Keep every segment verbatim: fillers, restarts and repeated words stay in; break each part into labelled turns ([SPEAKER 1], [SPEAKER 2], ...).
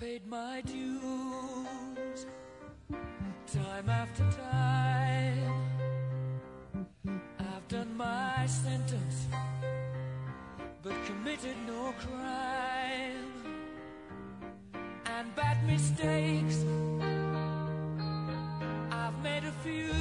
[SPEAKER 1] paid my dues, time after time. I've done my sentence, but committed no crime. And bad mistakes, I've made a few.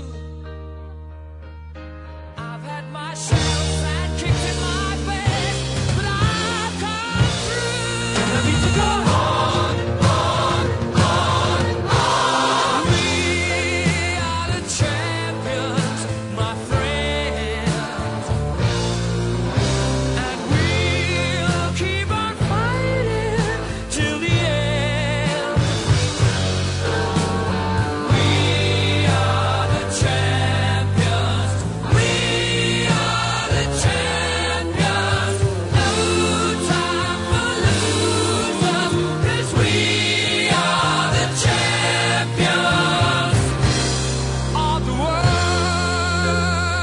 [SPEAKER 1] I've had my shells and kicked in my face, but I've come through. I need to go on, on, on, on. We are the champions, my friends, and we'll keep on fighting till the end. We are the champions. We are the champions. No time for losers, 'cause we are the champions of the world.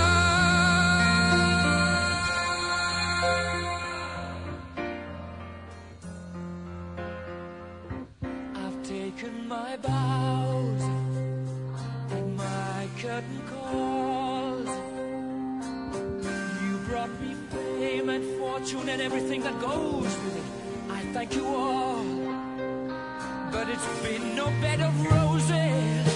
[SPEAKER 1] I've taken my bows and my curtain calls. You brought me fame and fortune and everything that goes with it. I thank you all, but it's been no bed of roses.